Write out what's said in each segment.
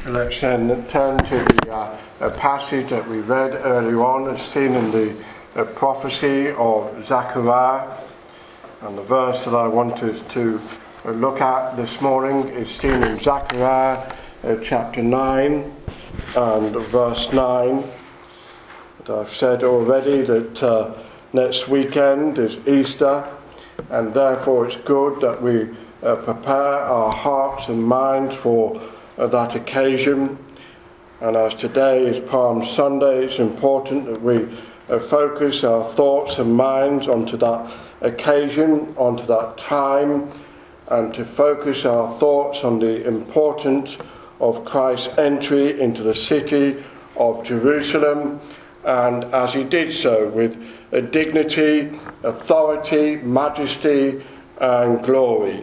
Let's then turn to the passage that we read earlier on, as seen in the prophecy of Zechariah. And the verse that I want us to look at this morning is seen in Zechariah chapter 9 and verse 9. But I've said already that next weekend is Easter, and therefore it's good that we prepare our hearts and minds for that occasion. And as today is Palm Sunday, it's important that we focus our thoughts and minds onto that occasion, onto that time, and to focus our thoughts on the importance of Christ's entry into the city of Jerusalem, and as he did so with dignity, authority, majesty and glory.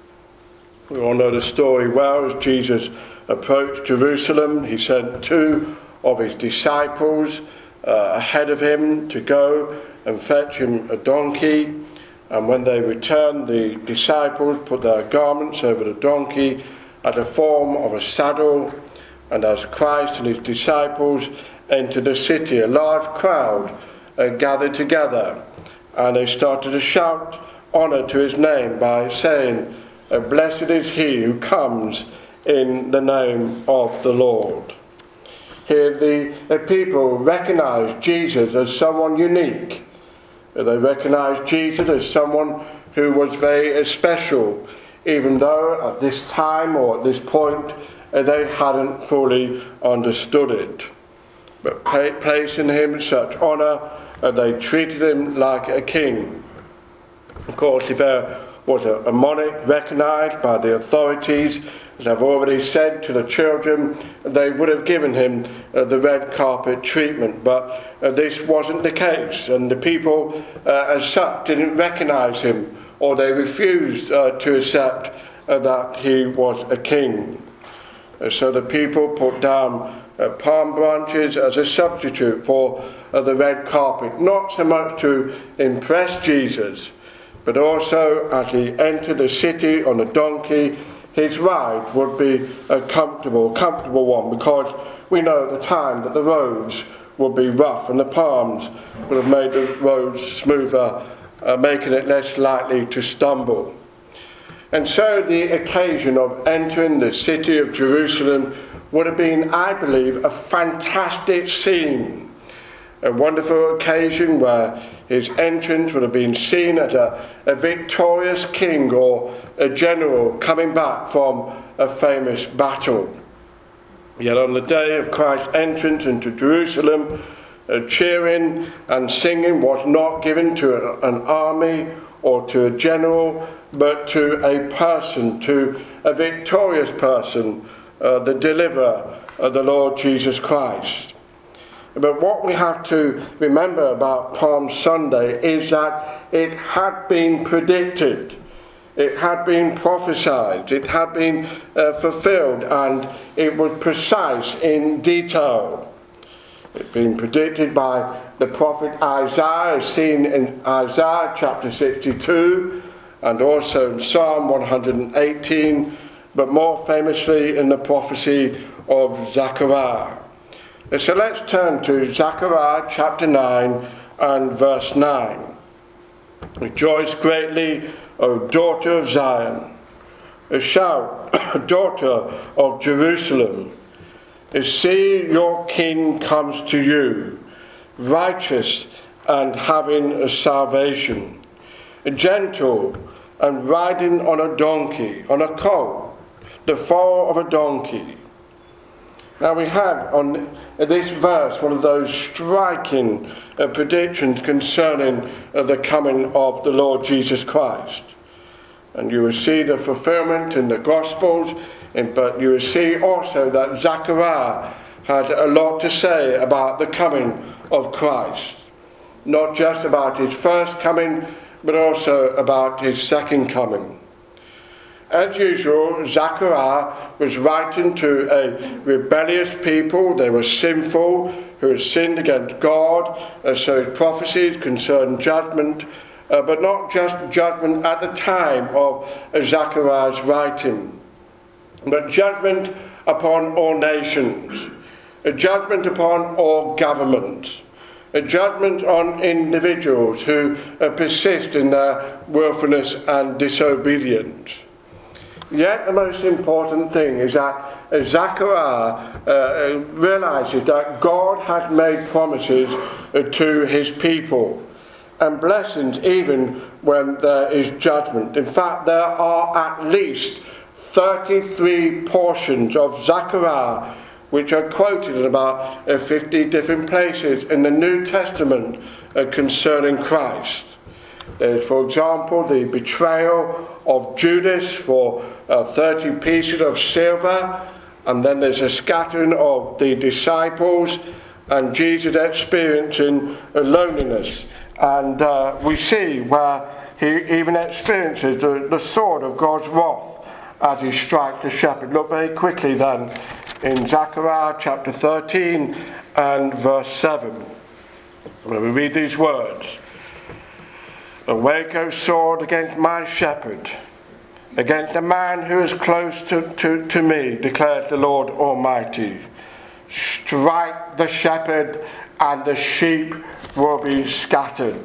We all know the story well. As Jesus approached Jerusalem, he sent two of his disciples ahead of him to go and fetch him a donkey. And when they returned, the disciples put their garments over the donkey at the form of a saddle. And as Christ and his disciples entered the city, a large crowd gathered together, and they started to shout honour to his name by saying, "Blessed is he who comes in the name of the Lord." Here the people recognized Jesus as someone unique. They recognized Jesus as someone who was very special, even though at this time or at this point they hadn't fully understood it. But placing him such honour, they treated him like a king. Of course, if there was a monarch recognised by the authorities, as I've already said to the children, they would have given him the red carpet treatment. But this wasn't the case, and the people as such didn't recognise him, or they refused to accept that he was a king. So the people put down palm branches as a substitute for the red carpet, not so much to impress Jesus, but also as he entered the city on a donkey, his ride would be a comfortable one, because we know at the time that the roads would be rough and the palms would have made the roads smoother, making it less likely to stumble. And so the occasion of entering the city of Jerusalem would have been, I believe, a fantastic scene. A wonderful occasion where his entrance would have been seen as a victorious king or a general coming back from a famous battle. Yet on the day of Christ's entrance into Jerusalem, cheering and singing was not given to an army or to a general, but to a person, to a victorious person, the deliverer, the Lord Jesus Christ. But what we have to remember about Palm Sunday is that it had been predicted, it had been prophesied, it had been fulfilled, and it was precise in detail. It had been predicted by the prophet Isaiah, as seen in Isaiah chapter 62, and also in Psalm 118, but more famously in the prophecy of Zechariah. So let's turn to Zechariah chapter 9 and verse 9. "Rejoice greatly, O daughter of Zion. Shout, daughter of Jerusalem. See, your king comes to you, righteous and having a salvation, gentle and riding on a donkey, on a colt, the foal of a donkey." Now we have on this verse one of those striking predictions concerning the coming of the Lord Jesus Christ. And you will see the fulfillment in the Gospels, but you will see also that Zechariah had a lot to say about the coming of Christ. Not just about his first coming, but also about his second coming. As usual, Zechariah was writing to a rebellious people. They were sinful, who had sinned against God, so his prophecies concerned judgment, but not just judgment at the time of Zechariah's writing. but judgment upon all nations, a judgment upon all governments, a judgment on individuals who persist in their willfulness and disobedience. Yet the most important thing is that Zechariah realizes that God has made promises to his people and blessings even when there is judgment. In fact, there are at least 33 portions of Zechariah which are quoted in about 50 different places in the New Testament concerning Christ. There's, for example, the betrayal of Judas for 30 pieces of silver, and then there's a scattering of the disciples and Jesus experiencing loneliness. And we see where he even experiences the sword of God's wrath as he strikes the shepherd. Look very quickly then in Zechariah chapter 13 and verse 7. We read these words. Awake, O sword, against my shepherd, against the man who is close to me, declares the Lord Almighty. Strike the shepherd, and the sheep will be scattered.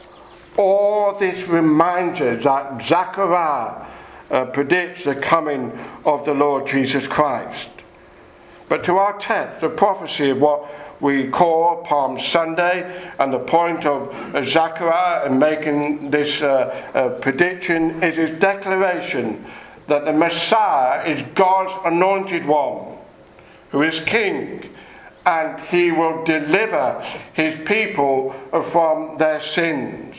All this reminds us that Zechariah predicts the coming of the Lord Jesus Christ. But to our text, the prophecy of what we call Palm Sunday, and the point of Zechariah in making this prediction is his declaration that the Messiah is God's anointed one, who is king, and he will deliver his people from their sins.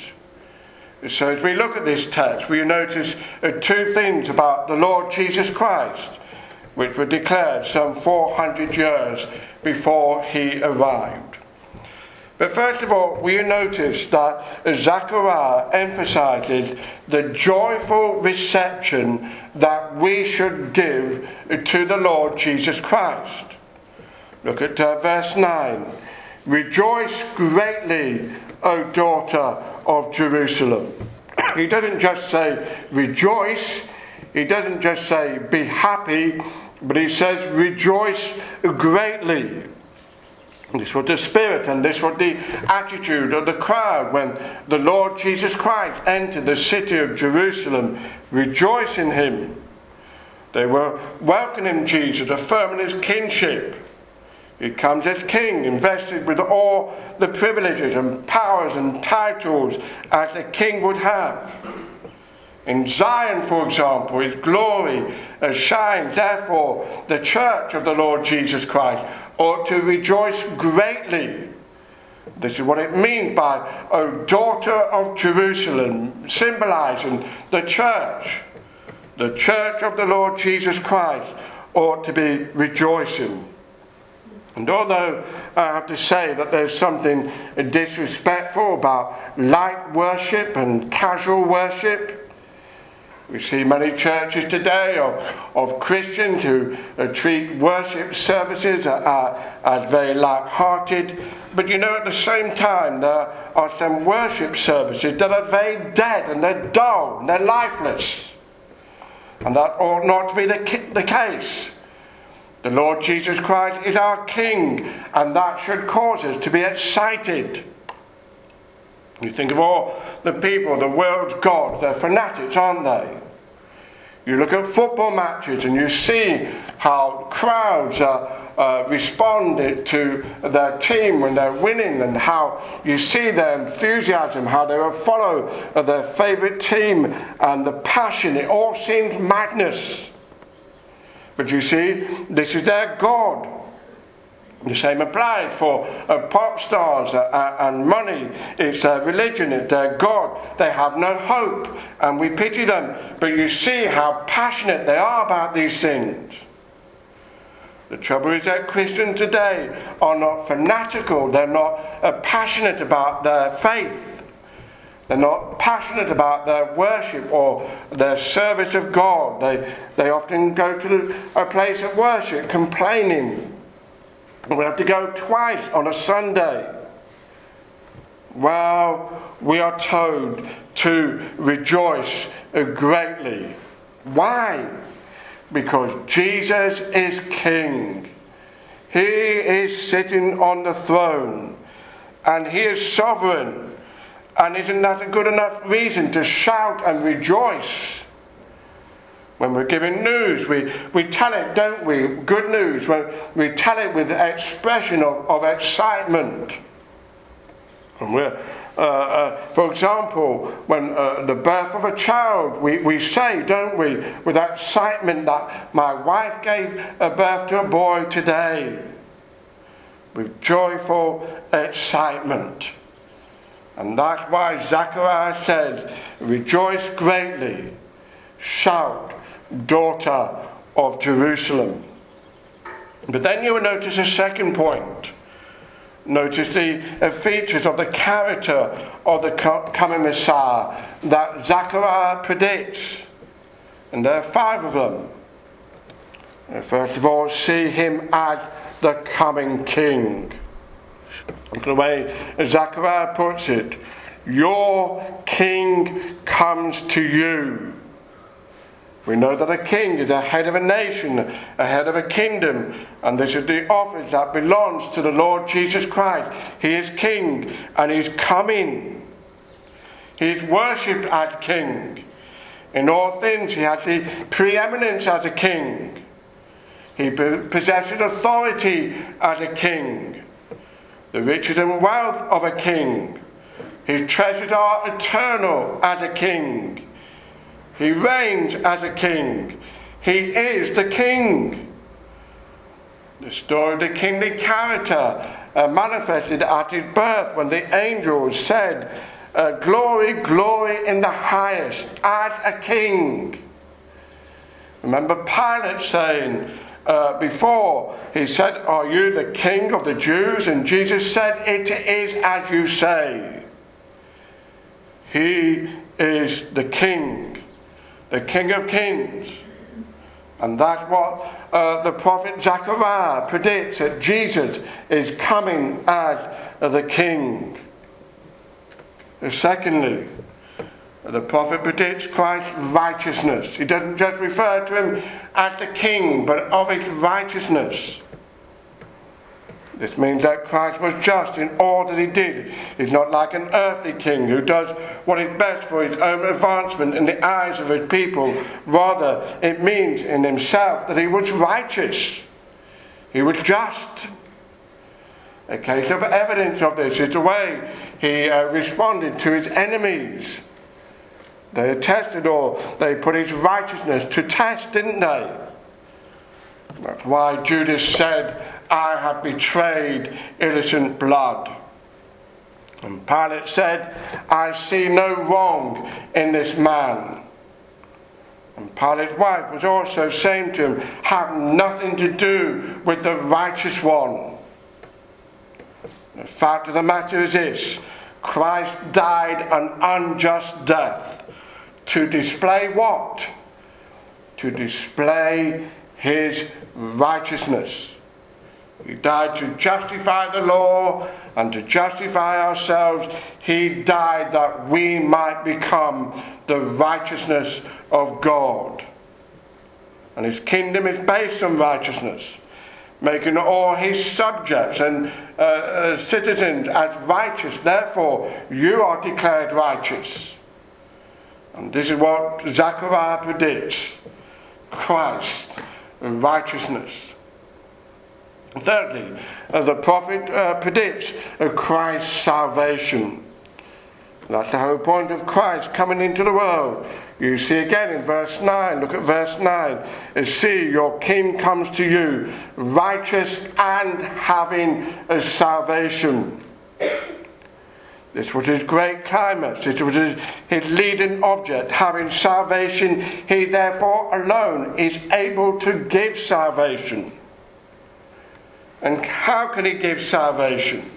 So as we look at this text, we notice two things about the Lord Jesus Christ, which were declared some 400 years before he arrived. But first of all, we notice that Zechariah emphasizes the joyful reception that we should give to the Lord Jesus Christ. Look at verse 9. Rejoice greatly, O daughter of Jerusalem. He doesn't just say rejoice. He doesn't just say be happy. But he says, rejoice greatly. And this was the spirit and this was the attitude of the crowd when the Lord Jesus Christ entered the city of Jerusalem. Rejoice in him. They were welcoming Jesus, affirming his kingship. He comes as king, invested with all the privileges and powers and titles as a king would have. In Zion, for example, his glory shines. Therefore, the church of the Lord Jesus Christ ought to rejoice greatly. This is what it means by, O daughter of Jerusalem, symbolizing the church. The church of the Lord Jesus Christ ought to be rejoicing. And although I have to say that there's something disrespectful about light worship and casual worship, we see many churches today of Christians who treat worship services as very light-hearted. But you know, at the same time, there are some worship services that are very dead and they're dull and they're lifeless. And that ought not to be the case. The Lord Jesus Christ is our King, and that should cause us to be excited. You think of all the people, the world's gods, they're fanatics, aren't they? You look at football matches and you see how crowds respond to their team when they're winning, and how you see their enthusiasm, how they will follow their favourite team, and the passion. It all seems madness. But you see, this is their God. The same applies for pop stars and money. It's their religion, it's their God. They have no hope, and we pity them. But you see how passionate they are about these things. The trouble is that Christians today are not fanatical. They're not passionate about their faith. They're not passionate about their worship or their service of God. They often go to a place of worship complaining. We have to go twice on a Sunday. Well, we are told to rejoice greatly. Why? because Jesus is King. He is sitting on the throne, and he is sovereign. And isn't that a good enough reason to shout and rejoice? When we're given news, we tell it, don't we? Good news. When we tell it with the expression of excitement. And for example, when the birth of a child, we say, don't we, with excitement, that my wife gave birth to a boy today. With joyful excitement. And that's why Zechariah says, rejoice greatly, shout, daughter of Jerusalem. But then you will notice a second point. Notice the features of the character of the coming Messiah that Zechariah predicts. And there are 5 of them. First of all, see him as the coming King. The way Zechariah puts it, your King comes to you. We know that a king is a head of a nation, a head of a kingdom, and this is the office that belongs to the Lord Jesus Christ. He is King, and he's coming. He is worshipped as King. In all things he has the preeminence as a king. He possesses authority as a king. The riches and wealth of a king. His treasures are eternal as a king. He reigns as a king. He is the king. The story of the kingly character manifested at his birth when the angels said, glory, glory in the highest, as a king. Remember Pilate saying, before he said, are you the king of the Jews? And Jesus said, it is as you say. He is the king of kings. And that's what the prophet Zechariah predicts, that Jesus is coming as the king. Secondly, the prophet predicts Christ's righteousness. He doesn't just refer to him as the king, but of his righteousness. This means that Christ was just in all that he did. He's not like an earthly king who does what is best for his own advancement in the eyes of his people. Rather, it means in himself that he was righteous. He was just. A case of evidence of this is the way he responded to his enemies. They attested, or they put his righteousness to test, didn't they? That's why Judas said, I have betrayed innocent blood. And Pilate said, I see no wrong in this man. And Pilate's wife was also saying to him, have nothing to do with the righteous one. The fact of the matter is this, Christ died an unjust death to display what? To display his righteousness. He died to justify the law and to justify ourselves. He died that we might become the righteousness of God. And his kingdom is based on righteousness, making all his subjects and citizens as righteous. Therefore, you are declared righteous. And this is what Zechariah predicts. Christ, righteousness. Thirdly, the prophet predicts Christ's salvation. That's the whole point of Christ coming into the world. You see again in verse 9, look at verse 9. See, your king comes to you, righteous and having a salvation. This was his great climax. This was his leading object, having salvation. He therefore alone is able to give salvation. And how can he give salvation?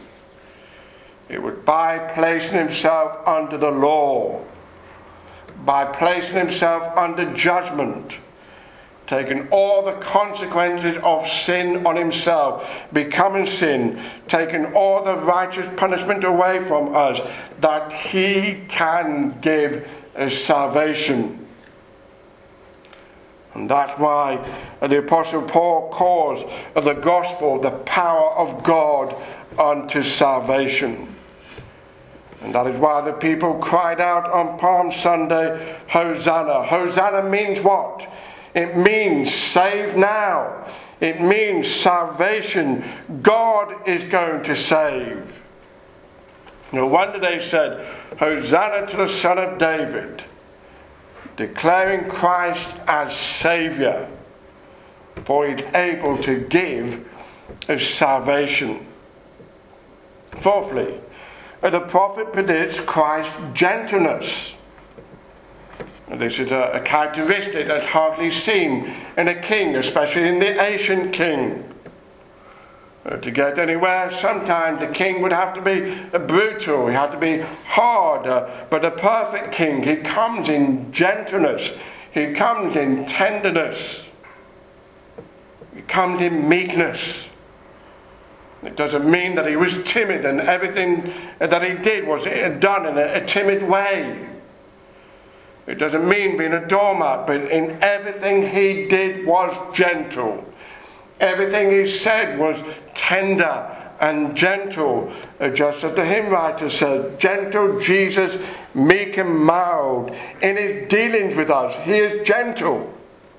It was by placing himself under the law, by placing himself under judgment, taking all the consequences of sin on himself, becoming sin, taking all the righteous punishment away from us, that he can give salvation. And that's why the Apostle Paul calls the gospel the power of God unto salvation. And that is why the people cried out on Palm Sunday, Hosanna. Hosanna means what? It means save now. It means salvation. God is going to save. No wonder they said, Hosanna to the Son of David, declaring Christ as Saviour, for He's able to give us salvation. Fourthly, the prophet predicts Christ's gentleness. This is a characteristic that's hardly seen in a king, especially in the ancient king. To get anywhere, sometimes the king would have to be brutal, he had to be hard, but the perfect king, he comes in gentleness, he comes in tenderness, he comes in meekness. It doesn't mean that he was timid and everything that he did was done in a timid way. It doesn't mean being a doormat, but in everything he did was gentle. Everything he said was tender and gentle, just as the hymn writer says, gentle Jesus, meek and mild. In his dealings with us, he is gentle.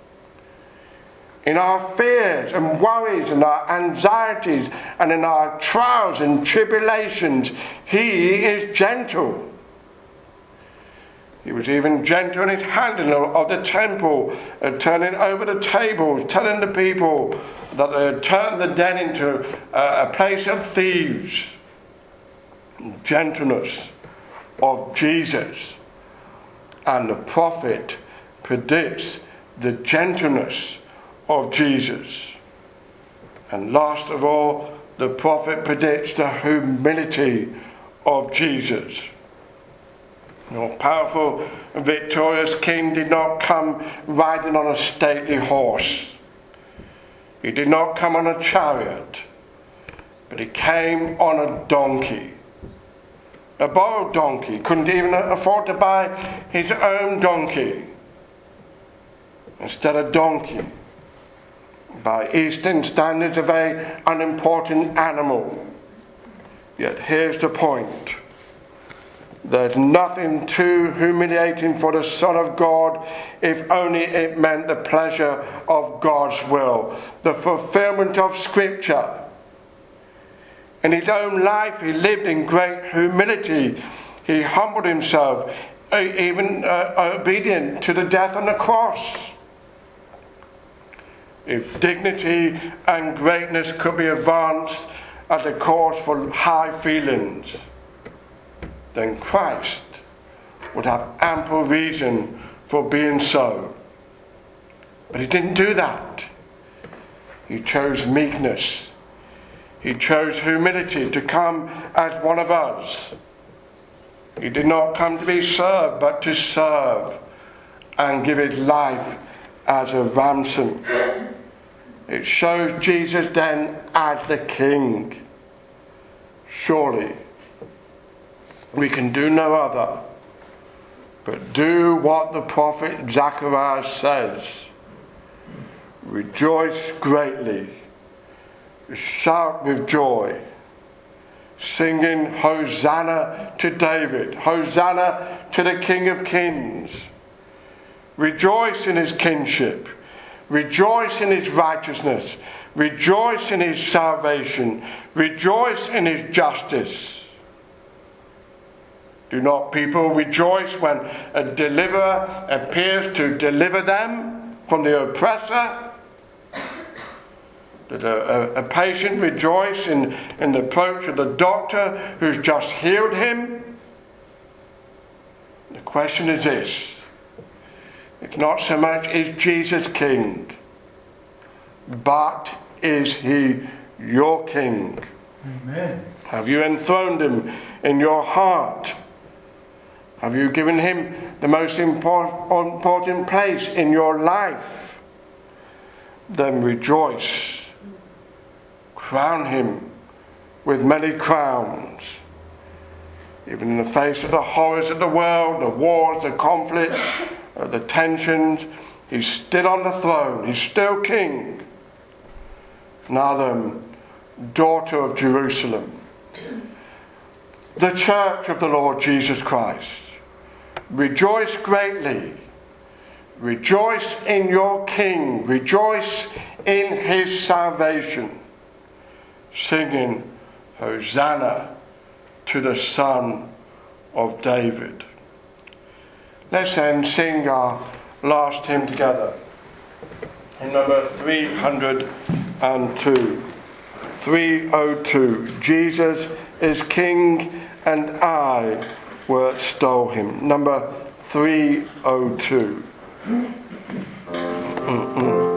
In our fears and worries and our anxieties and in our trials and tribulations, he is gentle. He was even gentle in his handling of the temple, turning over the tables, telling the people that they had turned the den into a place of thieves. Gentleness of Jesus. And the prophet predicts the gentleness of Jesus. And last of all, the prophet predicts the humility of Jesus. Your powerful, victorious king did not come riding on a stately horse. He did not come on a chariot, but he came on a donkey. A borrowed donkey. Couldn't even afford to buy his own donkey. Instead of donkey, by Eastern standards, a very unimportant animal. Yet here's the point. There's nothing too humiliating for the Son of God if only it meant the pleasure of God's will, the fulfillment of Scripture. In his own life he lived in great humility. He humbled himself, even obedient to the death on the cross. If dignity and greatness could be advanced as a cause for high feelings, then Christ would have ample reason for being so. But he didn't do that. He chose meekness. He chose humility to come as one of us. He did not come to be served, but to serve and give his life as a ransom. It shows Jesus then as the King. Surely we can do no other but do what the prophet Zechariah says. Rejoice greatly, shout with joy, singing Hosanna to David, Hosanna to the King of Kings. Rejoice in his kingship, rejoice in his righteousness, rejoice in his salvation, rejoice in his justice. Do not people rejoice when a deliverer appears to deliver them from the oppressor? Did a patient rejoice in the approach of the doctor who's just healed him? The question is this. It's not so much is Jesus King, but is he your King? Amen. Have you enthroned him in your heart? Have you given him the most important place in your life? Then rejoice. Crown him with many crowns. Even in the face of the horrors of the world, the wars, the conflicts, the tensions, He's still on the throne. He's still king. Now then, daughter of Jerusalem, the church of the Lord Jesus Christ, rejoice greatly. Rejoice in your King. Rejoice in his salvation. Singing, Hosanna to the Son of David. Let's then sing our last hymn together. In number 302. 302. Jesus is King and I will extol him. Number 302.